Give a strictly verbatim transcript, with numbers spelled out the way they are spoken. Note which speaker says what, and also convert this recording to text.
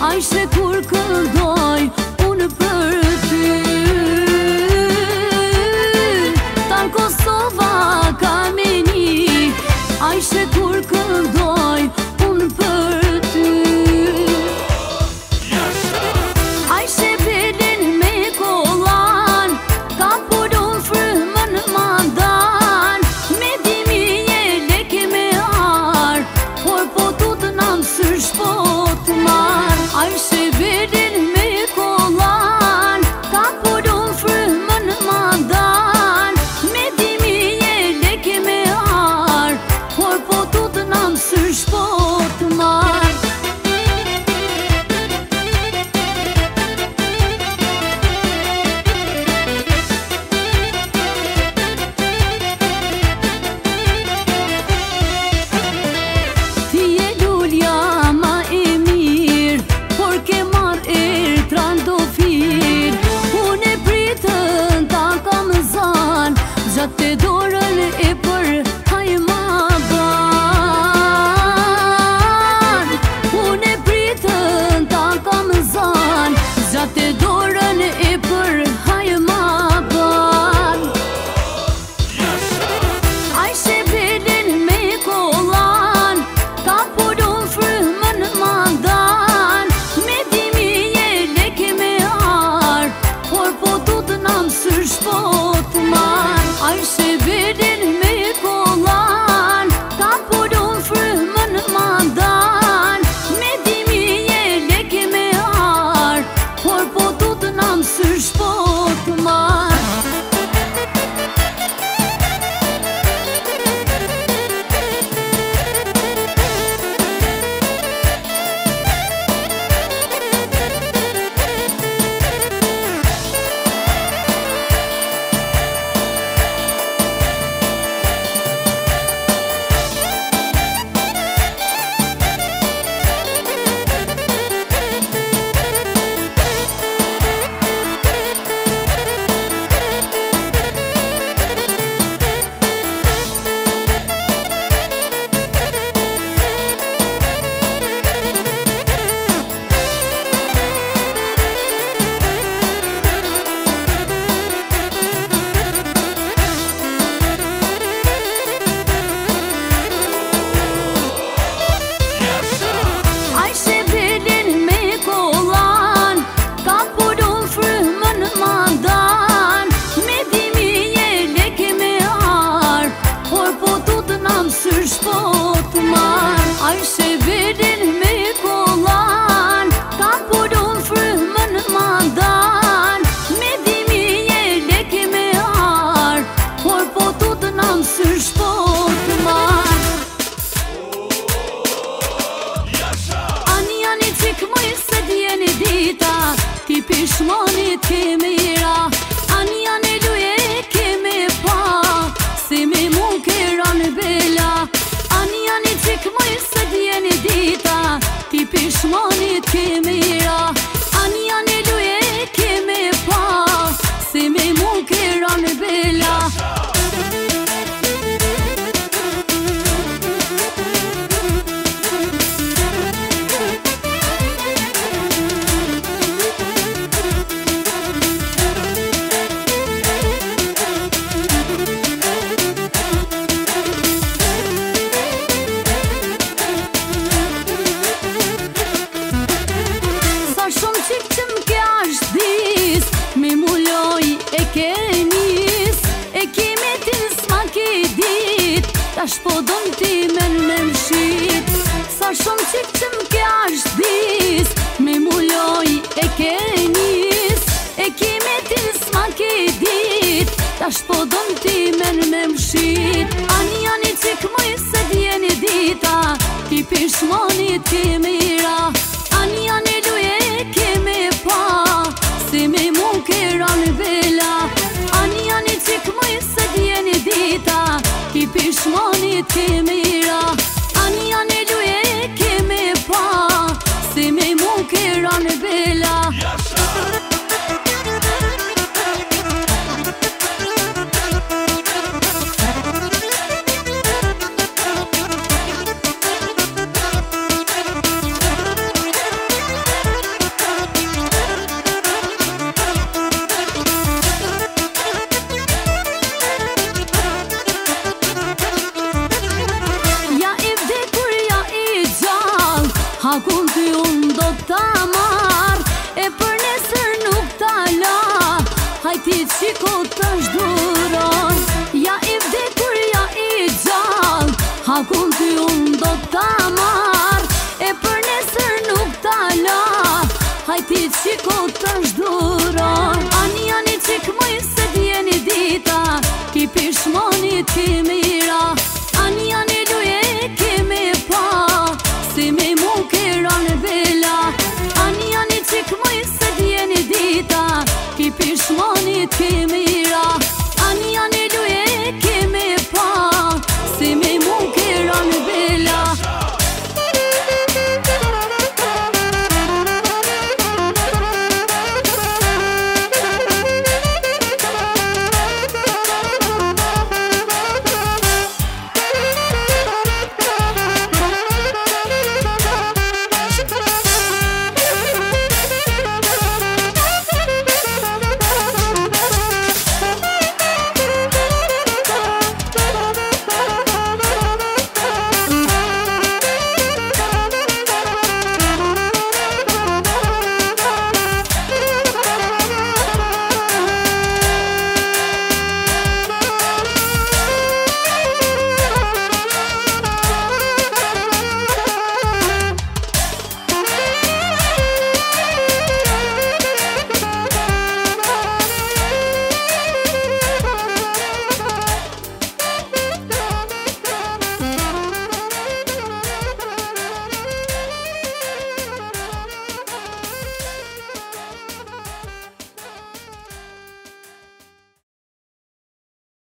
Speaker 1: Ayşe kur këndoj unë për ty. Tan Kosova ka meni, Ayşe kur këndoj unë për ty. Ayşe belin me kollan, ka pudun frymën mandan, me dimi je leke me ar, por po tut nam sërsh po t'mar. Ayşe belin me kollan, ka pudun frymën mandan, me dimi je leke me ar, por po tut nam sërsh po t'mar. Gjatë dorën e për hajma ban, unë e pritën ta kam zan. Gjatë dorën e për hajma ban. Ayşe belin me kollan, ka pudun frymën mandan, me dimi je leke me ar, por po tut nam sërsh po t'mar. Ayşe belin me kollan, ka pudun frymën mandan, me dimi je leke me ar, por po tut nam sërsh po t'mar. Ayşe belin me kollan, ka pudun frymën mandan, me dimi je leke me ar, por po tut nam sërsh po t'mar. Ayşe belin me kollan, ka pudun frymën mandan, me dimi je leke me ar, por po tut nam sërsh po t'mar. Çıkmayı sediyeni dita, ti pishmonit ke mira. Anja ne luje ke me pa, se me mu ke ran bela. Anja ne çıkmayı sediyeni dita, ti pishmonit ke mira. Anja ne luje ke me pa, se me mu ke ran bela. Tash po don ti men me mshit, sa shumë qik që m'ke ashtë dis, me mulloj e ke nis, e kime ti s'ma ke dit. Tash po don ti men me mshit, ani ani qik mëj se djeni dita, ti pishmonit ke mira. Ani ani luje ke me pa, se me mu ke ran bela. Ani ani qik mëj se djeni dita, ti pishmonit ke mira. Ani ani luje ke me pa, se me mu ke ran bela. ta marr, e për nesër nuk ta la. Hajti qiko të shduroj, ja i vdekur, ja i gjall, hakun ty unë do ta marr, e për nesër nuk ta la. Hajti qiko të shduroj, ani ani qik mëj se djeni dita, ki pishmonit kimi